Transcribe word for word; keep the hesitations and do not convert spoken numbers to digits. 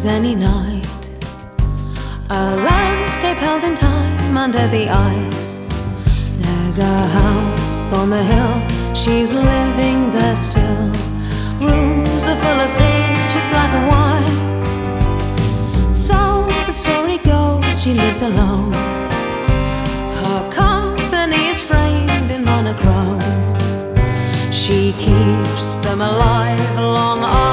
as any night, a landscape held in time under the ice. There's a house on the hill, she's living there still. Rooms are full of pictures, black and white. So the story goes, she lives alone. Her company is framed in monochrome. She keeps them alive long